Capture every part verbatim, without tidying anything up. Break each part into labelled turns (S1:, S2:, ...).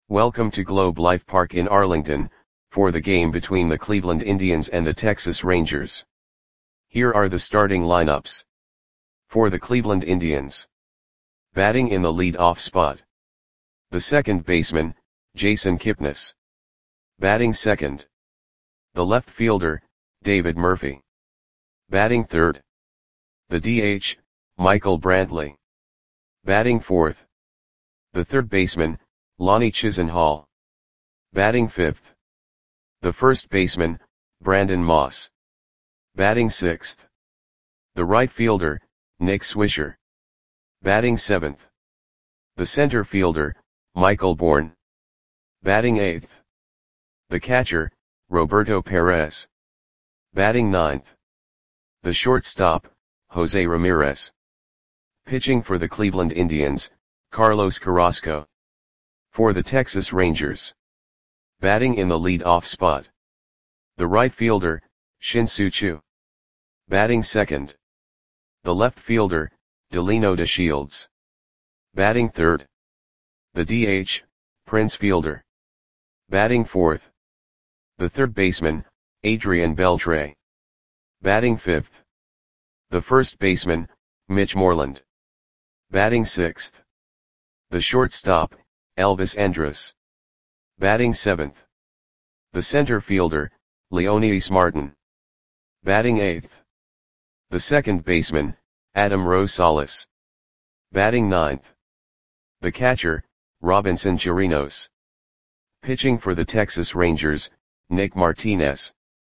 S1: Welcome to Globe Life Park in Arlington, for the game between the Cleveland Indians and the Texas Rangers. Here are the starting lineups. For the Cleveland Indians. Batting in the lead-off spot. The second baseman, Jason Kipnis. Batting second. The left fielder, David Murphy. Batting third. The D H, Michael Brantley. Batting fourth. The third baseman, Lonnie Chisenhall. Batting fifth. The first baseman, Brandon Moss. Batting sixth. The right fielder, Nick Swisher. Batting seventh. The center fielder, Michael Bourn. Batting eighth. The catcher, Roberto Perez. Batting ninth. The shortstop, Jose Ramirez. Pitching for the Cleveland Indians, Carlos Carrasco. For the Texas Rangers. Batting in the lead-off spot. The right fielder, Shin-Soo Choo. Batting second. The left fielder, Delino DeShields. Batting third. The D H, Prince Fielder. Batting fourth. The third baseman, Adrian Beltre. Batting fifth. The first baseman, Mitch Moreland. Batting sixth. The shortstop, Elvis Andrus. Batting seventh. The center fielder, Leonidas Martin. Batting eighth. The second baseman, Adam Rosales. Batting ninth. The catcher, Robinson Chirinos. Pitching for the Texas Rangers, Nick Martinez.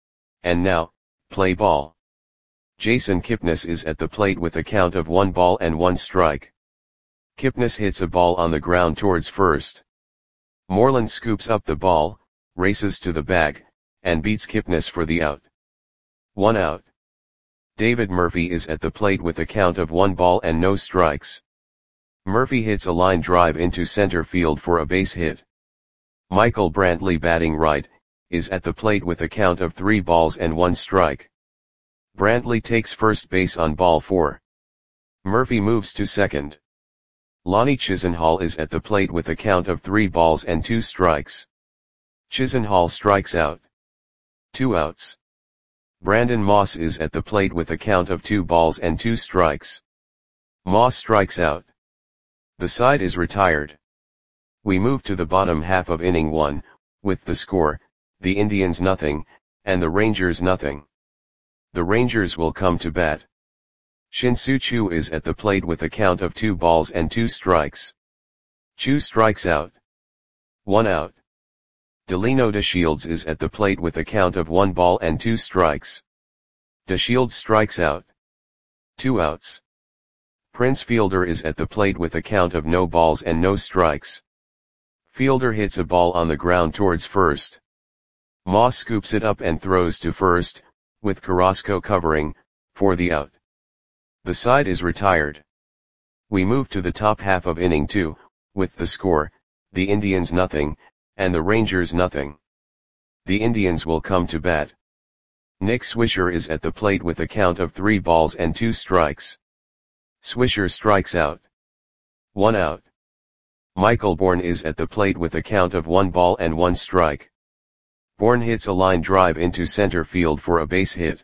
S1: And now, play ball. Jason Kipnis is at the plate with a count of one ball and one strike. Kipnis hits a ball on the ground towards first. Moreland scoops up the ball, races to the bag, and beats Kipnis for the out. One out. David Murphy is at the plate with a count of one ball and no strikes. Murphy hits a line drive into center field for a base hit. Michael Brantley, batting right, is at the plate with a count of three balls and one strike. Brantley takes first base on ball four. Murphy moves to second. Lonnie Chisenhall is at the plate with a count of three balls and two strikes. Chisenhall strikes out. Two outs. Brandon Moss is at the plate with a count of two balls and two strikes. Moss strikes out. The side is retired. We move to the bottom half of inning one, with the score, the Indians nothing, and the Rangers nothing. The Rangers will come to bat. Shin-Soo Choo is at the plate with a count of two balls and two strikes. Choo strikes out. One out. Delino DeShields is at the plate with a count of one ball and two strikes. DeShields strikes out. Two outs. Prince Fielder is at the plate with a count of no balls and no strikes. Fielder hits a ball on the ground towards first. Moss scoops it up and throws to first, with Carrasco covering, for the out. The side is retired. We move to the top half of inning two, with the score, the Indians nothing, and the Rangers nothing. The Indians will come to bat. Nick Swisher is at the plate with a count of three balls and two strikes. Swisher strikes out. One out. Michael Bourn is at the plate with a count of one ball and one strike. Bourn hits a line drive into center field for a base hit.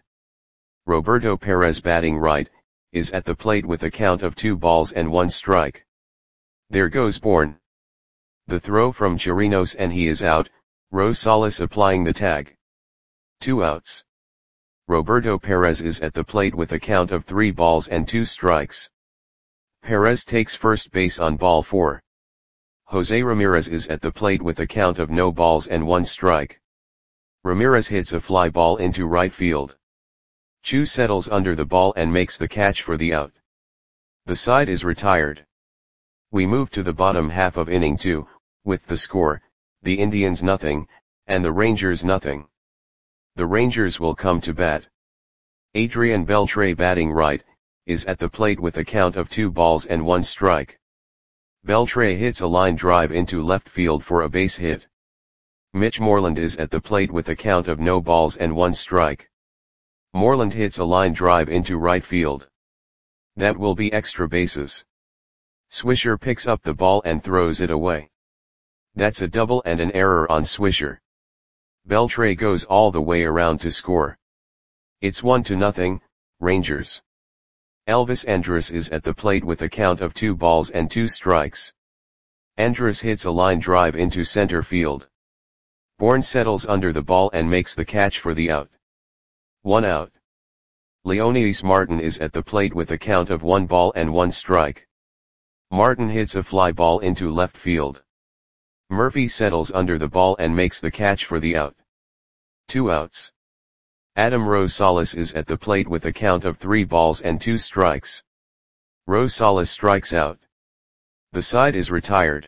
S1: Roberto Perez, batting right, is at the plate with a count of two balls and one strike. There goes Bourn. The throw from Chirinos and he is out, Rosales applying the tag. Two outs. Roberto Perez is at the plate with a count of three balls and two strikes. Perez takes first base on ball four. Jose Ramirez is at the plate with a count of no balls and one strike. Ramirez hits a fly ball into right field. Choo settles under the ball and makes the catch for the out. The side is retired. We move to the bottom half of inning two, with the score, the Indians nothing, and the Rangers nothing. The Rangers will come to bat. Adrian Beltre, batting right, is at the plate with a count of two balls and one strike. Beltre hits a line drive into left field for a base hit. Mitch Moreland is at the plate with a count of no balls and one strike. Moreland hits a line drive into right field. That will be extra bases. Swisher picks up the ball and throws it away. That's a double and an error on Swisher. Beltre goes all the way around to score. It's one to nothing, Rangers. Elvis Andrus is at the plate with a count of two balls and two strikes. Andrus hits a line drive into center field. Bourne settles under the ball and makes the catch for the out. One out. Leonidas Martin is at the plate with a count of one ball and one strike. Martin hits a fly ball into left field. Murphy settles under the ball and makes the catch for the out. Two outs. Adam Rosales is at the plate with a count of three balls and two strikes. Rosales strikes out. The side is retired.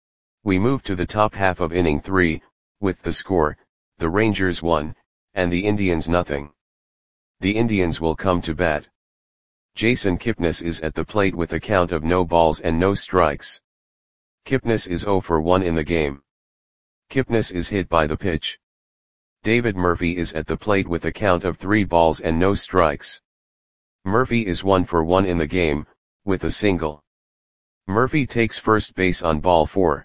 S1: We move to the top half of inning three, with the score, the Rangers one, and the Indians nothing. The Indians will come to bat. Jason Kipnis is at the plate with a count of no balls and no strikes. Kipnis is zero for one in the game. Kipnis is hit by the pitch. David Murphy is at the plate with a count of three balls and no strikes. Murphy is one for one in the game, with a single. Murphy takes first base on ball four.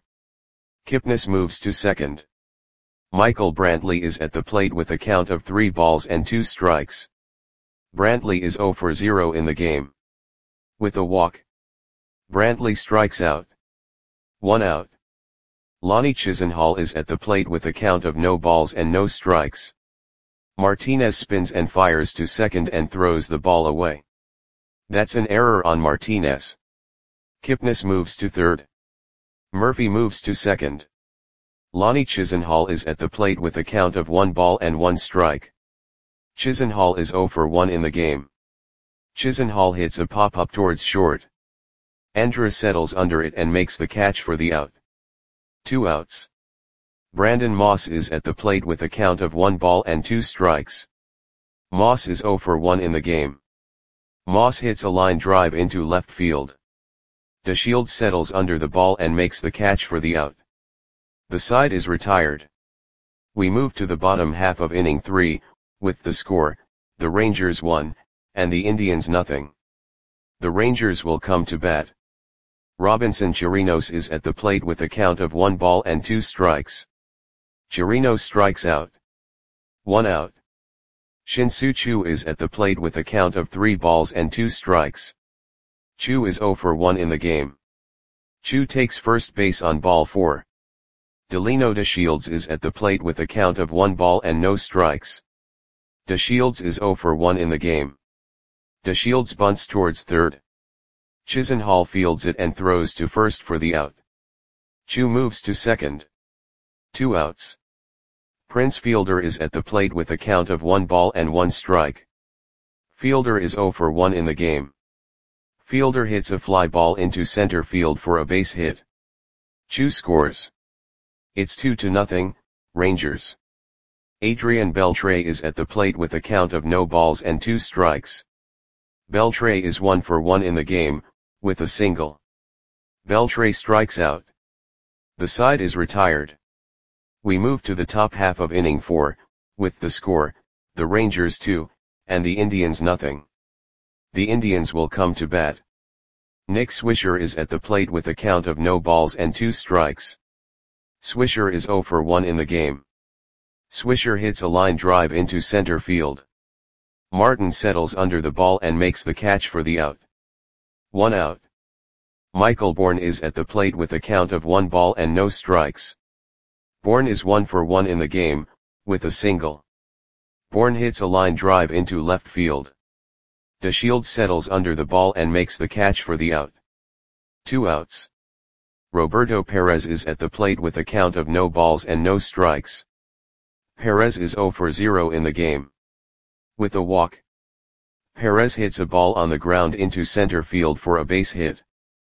S1: Kipnis moves to second. Michael Brantley is at the plate with a count of three balls and two strikes. Brantley is zero for zero in the game. With a walk. Brantley strikes out. One out. Lonnie Chisenhall is at the plate with a count of no balls and no strikes. Martinez spins and fires to second and throws the ball away. That's an error on Martinez. Kipnis moves to third. Murphy moves to second. Lonnie Chisenhall is at the plate with a count of one ball and one strike. Chisenhall is zero for one in the game. Chisenhall hits a pop-up towards short. Andrus settles under it and makes the catch for the out. Two outs. Brandon Moss is at the plate with a count of one ball and two strikes. Moss is zero for one in the game. Moss hits a line drive into left field. DeShields settles under the ball and makes the catch for the out. The side is retired. We move to the bottom half of inning three, with the score, the Rangers one, and the Indians nothing. The Rangers will come to bat. Robinson Chirinos is at the plate with a count of one ball and two strikes. Chirinos strikes out. One out. Shin-Soo Choo is at the plate with a count of three balls and two strikes. Choo is zero for one in the game. Choo takes first base on ball four. Delino DeShields is at the plate with a count of one ball and no strikes. DeShields is zero for one in the game. DeShields bunts towards third. Chisenhall fields it and throws to first for the out. Choo moves to second. Two outs. Prince Fielder is at the plate with a count of one ball and one strike. Fielder is zero for one in the game. Fielder hits a fly ball into center field for a base hit. Choo scores. It's two to nothing, Rangers. Adrian Beltre is at the plate with a count of no balls and two strikes. Beltre is one for one in the game, with a single. Beltre strikes out. The side is retired. We move to the top half of inning four, with the score, the Rangers two, and the Indians nothing. The Indians will come to bat. Nick Swisher is at the plate with a count of no balls and two strikes. Swisher is zero for one in the game. Swisher hits a line drive into center field. Martin settles under the ball and makes the catch for the out. One out. Michael Bourne is at the plate with a count of one ball and no strikes. Bourne is one for one in the game, with a single. Bourne hits a line drive into left field. DeShields settles under the ball and makes the catch for the out. Two outs. Roberto Perez is at the plate with a count of no balls and no strikes. Perez is zero for zero in the game. With a walk. Perez hits a ball on the ground into center field for a base hit.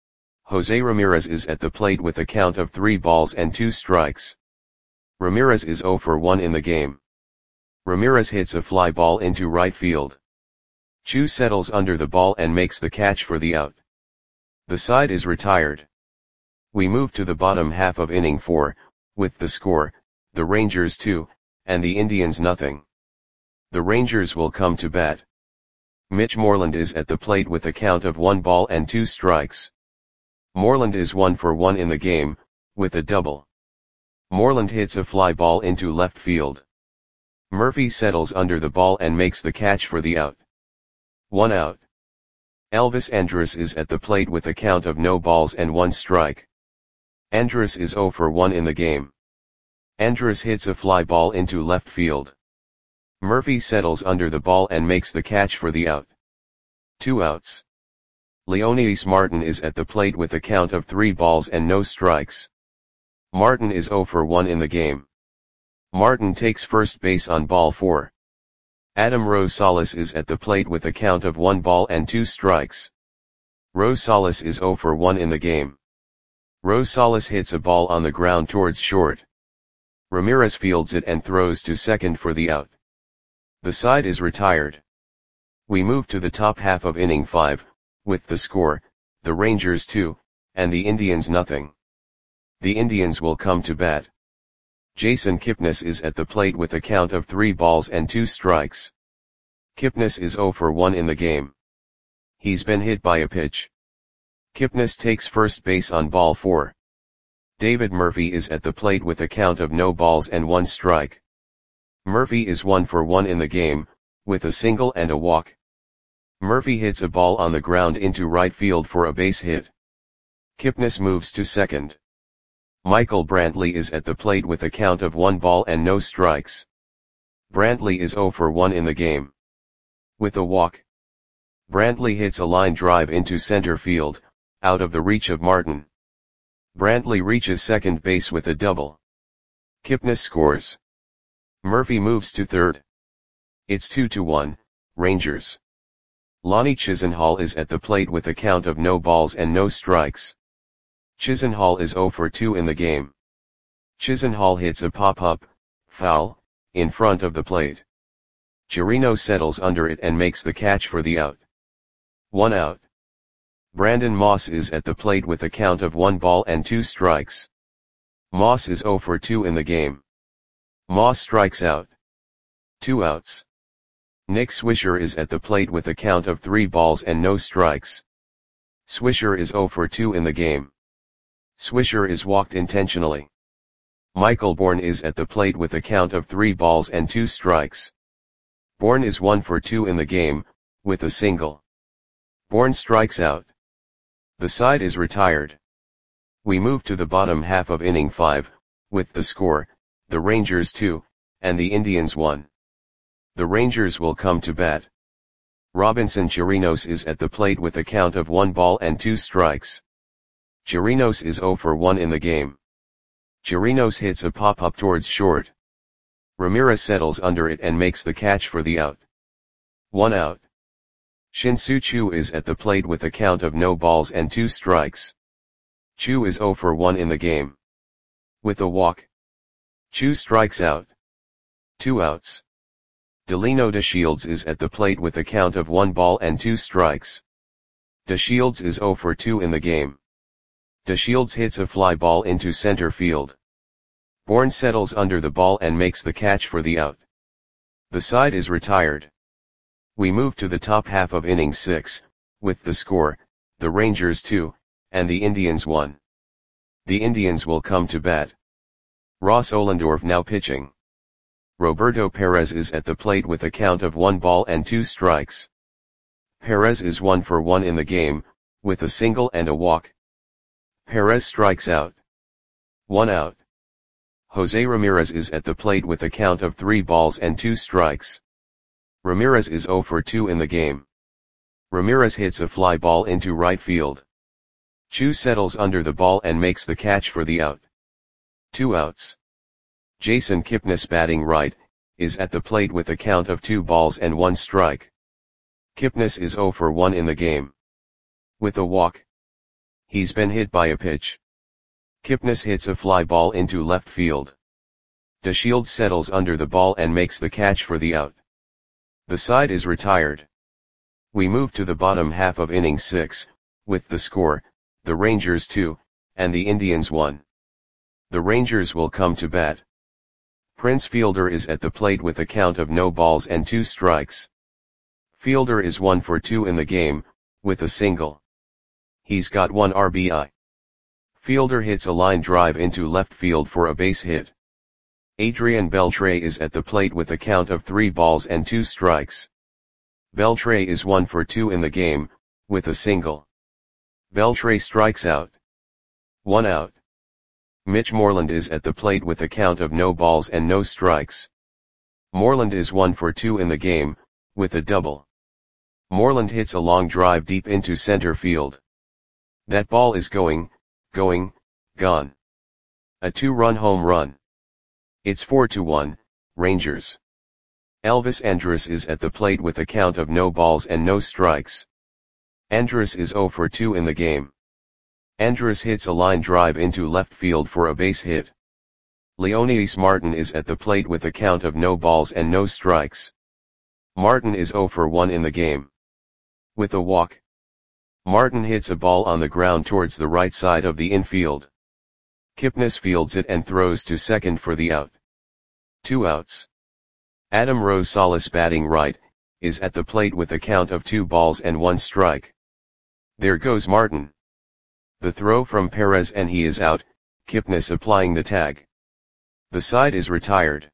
S1: Jose Ramirez is at the plate with a count of three balls and two strikes. Ramirez is zero for one in the game. Ramirez hits a fly ball into right field. Choo settles under the ball and makes the catch for the out. The side is retired. We move to the bottom half of inning four, with the score, the Rangers two, and the Indians nothing. The Rangers will come to bat. Mitch Moreland is at the plate with a count of one ball and two strikes. Moreland is one for one in the game, with a double. Moreland hits a fly ball into left field. Murphy settles under the ball and makes the catch for the out. One out. Elvis Andrus is at the plate with a count of no balls and one strike. Andrus is zero for one in the game. Andrus hits a fly ball into left field. Murphy settles under the ball and makes the catch for the out. Two outs. Leonidas Martin is at the plate with a count of three balls and no strikes. Martin is zero for one in the game. Martin takes first base on ball four. Adam Rosales is at the plate with a count of one ball and two strikes. Rosales is zero for one in the game. Rosales hits a ball on the ground towards short. Ramirez fields it and throws to second for the out. The side is retired. We move to the top half of inning five, with the score, the Rangers two, and the Indians nothing. The Indians will come to bat. Jason Kipnis is at the plate with a count of three balls and two strikes. Kipnis is zero for one in the game. He's been hit by a pitch. Kipnis takes first base on ball four. David Murphy is at the plate with a count of no balls and one strike. Murphy is one for one in the game, with a single and a walk. Murphy hits a ball on the ground into right field for a base hit. Kipnis moves to second. Michael Brantley is at the plate with a count of one ball and no strikes. Brantley is zero for one in the game. With a walk. Brantley hits a line drive into center field, out of the reach of Martin. Brantley reaches second base with a double. Kipnis scores. Murphy moves to third. It's two to one, Rangers. Lonnie Chisenhall is at the plate with a count of no balls and no strikes. Chisenhall is zero for two in the game. Chisenhall hits a pop-up, foul, in front of the plate. Chirino settles under it and makes the catch for the out. One out. Brandon Moss is at the plate with a count of one ball and two strikes. Moss is zero for two in the game. Moss strikes out. Two outs. Nick Swisher is at the plate with a count of three balls and no strikes. Swisher is zero for two in the game. Swisher is walked intentionally. Michael Bourne is at the plate with a count of three balls and two strikes. Bourne is one for two in the game, with a single. Bourne strikes out. The side is retired. We move to the bottom half of inning five, with the score, the Rangers two, and the Indians one. The Rangers will come to bat. Robinson Chirinos is at the plate with a count of one ball and two strikes. Chirinos is zero for one in the game. Chirinos hits a pop-up towards short. Ramirez settles under it and makes the catch for the out. One out. Shin-Soo Choo is at the plate with a count of no balls and two strikes. Choo is zero for one in the game. With a walk. Choo strikes out. Two outs. Delino DeShields is at the plate with a count of one ball and two strikes. DeShields is zero for two in the game. DeShields hits a fly ball into center field. Bourne settles under the ball and makes the catch for the out. The side is retired. We move to the top half of inning six, with the score, the Rangers two, and the Indians one. The Indians will come to bat. Ross Ohlendorf now pitching. Roberto Perez is at the plate with a count of one ball and two strikes. Perez is one for one in the game, with a single and a walk. Perez strikes out. One out. Jose Ramirez is at the plate with a count of three balls and two strikes. Ramirez is zero for two in the game. Ramirez hits a fly ball into right field. Choo settles under the ball and makes the catch for the out. Two outs. Jason Kipnis, batting right, is at the plate with a count of two balls and one strike. Kipnis is zero for one in the game. With a walk. He's been hit by a pitch. Kipnis hits a fly ball into left field. DeShields settles under the ball and makes the catch for the out. The side is retired. We move to the bottom half of inning six, with the score, the Rangers two, and the Indians one. The Rangers will come to bat. Prince Fielder is at the plate with a count of no balls and two strikes. Fielder is one for two in the game, with a single. He's got one R B I. Fielder hits a line drive into left field for a base hit. Adrian Beltre is at the plate with a count of three balls and two strikes. Beltre is one for two in the game, with a single. Beltre strikes out. One out. Mitch Moreland is at the plate with a count of no balls and no strikes. Moreland is one for two in the game, with a double. Moreland hits a long drive deep into center field. That ball is going, going, gone. A two-run home run. It's four to one, Rangers. Elvis Andrus is at the plate with a count of no balls and no strikes. Andrus is zero for two in the game. Andrus hits a line drive into left field for a base hit. Leonidas Martin is at the plate with a count of no balls and no strikes. Martin is zero for one in the game. With a walk. Martin hits a ball on the ground towards the right side of the infield. Kipnis fields it and throws to second for the out. Two outs. Adam Rosales, batting right, is at the plate with a count of two balls and one strike. There goes Martin. The throw from Perez and he is out, Kipnis applying the tag. The side is retired.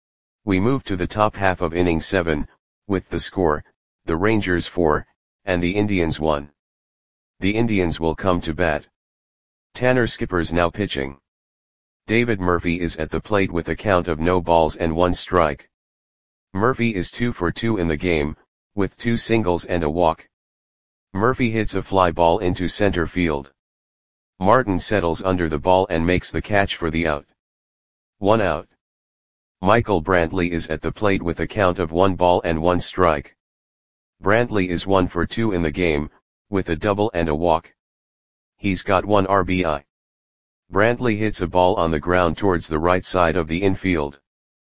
S1: We move to the top half of inning seven, with the score, the Rangers four, and the Indians one. The Indians will come to bat. Tanner Skipper's now pitching. David Murphy is at the plate with a count of no balls and one strike. Murphy is two for two in the game, with two singles and a walk. Murphy hits a fly ball into center field. Martin settles under the ball and makes the catch for the out. One out. Michael Brantley is at the plate with a count of one ball and one strike. Brantley is one for two in the game, with a double and a walk. He's got one R B I. Brantley hits a ball on the ground towards the right side of the infield.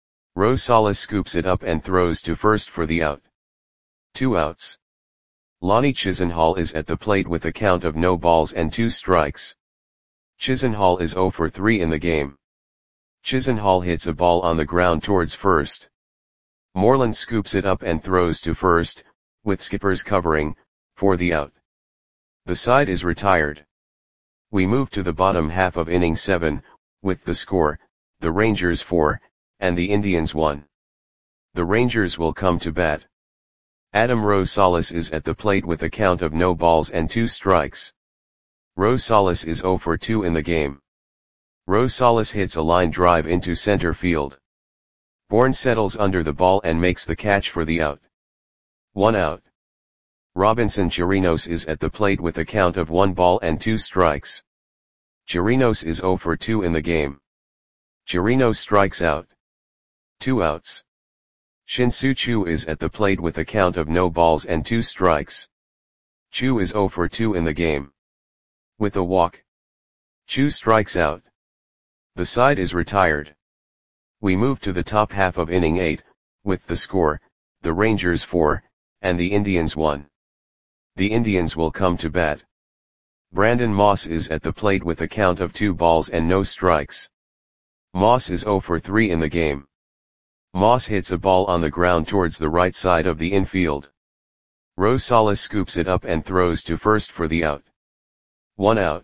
S1: Rosales scoops it up and throws to first for the out. Two outs. Lonnie Chisenhall is at the plate with a count of no balls and two strikes. Chisenhall is zero for three in the game. Chisenhall hits a ball on the ground towards first. Moreland scoops it up and throws to first, with Skippers covering, for the out. The side is retired. We move to the bottom half of inning seven, with the score, the Rangers four, and the Indians one. The Rangers will come to bat. Adam Rosales is at the plate with a count of no balls and two strikes. Rosales is zero for two in the game. Rosales hits a line drive into center field. Bourne settles under the ball and makes the catch for the out. One out. Robinson Chirinos is at the plate with a count of one ball and two strikes. Chirinos is zero for two in the game. Chirinos strikes out. Two outs. Shin-Soo Choo is at the plate with a count of no balls and two strikes. Choo is zero for two in the game. With a walk. Choo strikes out. The side is retired. We move to the top half of inning eight, with the score, the Rangers four, and the Indians one. The Indians will come to bat. Brandon Moss is at the plate with a count of two balls and no strikes. Moss is zero for three in the game. Moss hits a ball on the ground towards the right side of the infield. Rosales scoops it up and throws to first for the out. One out.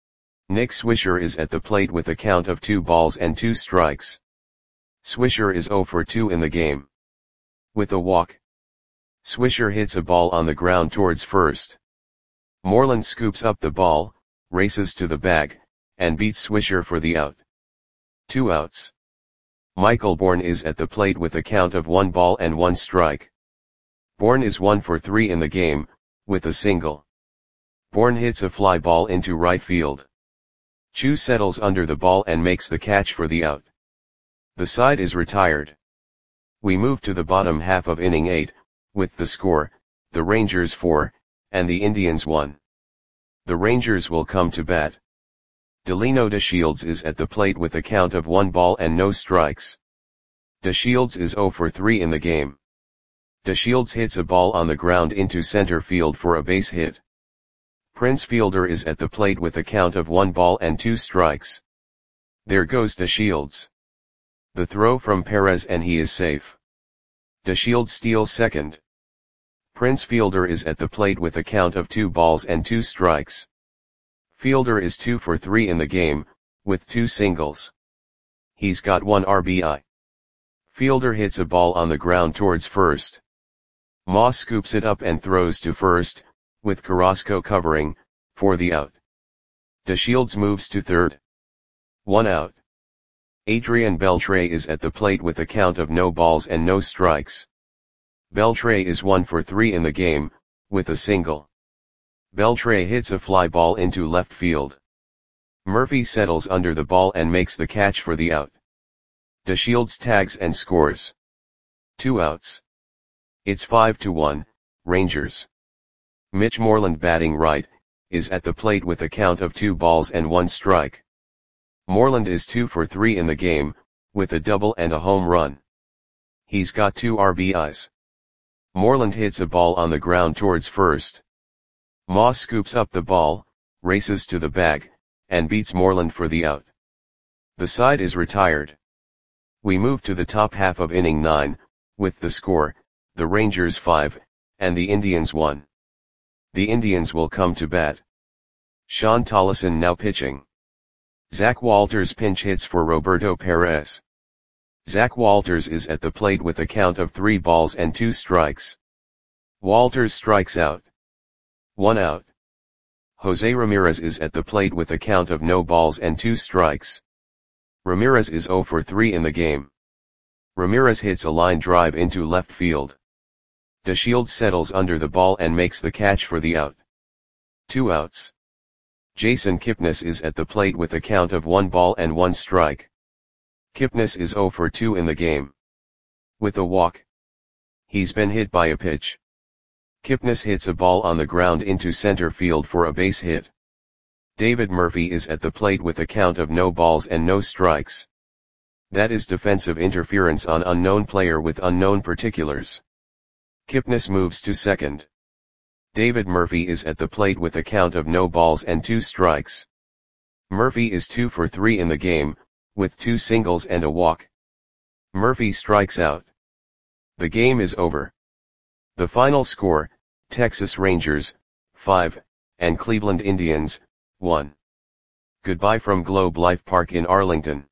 S1: Nick Swisher is at the plate with a count of two balls and two strikes. Swisher is zero for two in the game. With a walk. Swisher hits a ball on the ground towards first. Moreland scoops up the ball, races to the bag, and beats Swisher for the out. Two outs. Michael Bourne is at the plate with a count of one ball and one strike. Bourne is one for three in the game, with a single. Bourne hits a fly ball into right field. Choo settles under the ball and makes the catch for the out. The side is retired. We move to the bottom half of inning eight, with the score, the Rangers four, and the Indians one. The Rangers will come to bat. Delino DeShields is at the plate with a count of one ball and no strikes. DeShields is zero for three in the game. DeShields hits a ball on the ground into center field for a base hit. Prince Fielder is at the plate with a count of one ball and two strikes. There goes DeShields. The throw from Perez and he is safe. DeShields steals second. Prince Fielder is at the plate with a count of two balls and two strikes. Fielder is two for three in the game, with two singles. He's got one R B I. Fielder hits a ball on the ground towards first. Moss scoops it up and throws to first, with Carrasco covering, for the out. DeShields moves to third. One out. Adrian Beltre is at the plate with a count of no balls and no strikes. Beltre is one for three in the game, with a single. Beltre hits a fly ball into left field. Murphy settles under the ball and makes the catch for the out. DeShields tags and scores. Two outs. It's five to one, Rangers. Mitch Moreland, batting right, is at the plate with a count of two balls and one strike. Moreland is two for three in the game, with a double and a home run. He's got two R B Is. Moreland hits a ball on the ground towards first. Moss scoops up the ball, races to the bag, and beats Moreland for the out. The side is retired. We move to the top half of inning nine, with the score, the Rangers five, and the Indians one. The Indians will come to bat. Sean Tollison now pitching. Zach Walters pinch hits for Roberto Perez. Zach Walters is at the plate with a count of three balls and two strikes. Walters strikes out. One out. Jose Ramirez is at the plate with a count of no balls and two strikes. Ramirez is zero for three in the game. Ramirez hits a line drive into left field. DeShields settles under the ball and makes the catch for the out. Two outs. Jason Kipnis is at the plate with a count of one ball and one strike. Kipnis is zero for two in the game. With a walk. He's been hit by a pitch. Kipnis hits a ball on the ground into center field for a base hit. David Murphy is at the plate with a count of no balls and no strikes. That is defensive interference on unknown player with unknown particulars. Kipnis moves to second. David Murphy is at the plate with a count of no balls and two strikes. Murphy is two for three in the game, with two singles and a walk. Murphy strikes out. The game is over. The final score, Texas Rangers, five, and Cleveland Indians, one. Goodbye from Globe Life Park in Arlington.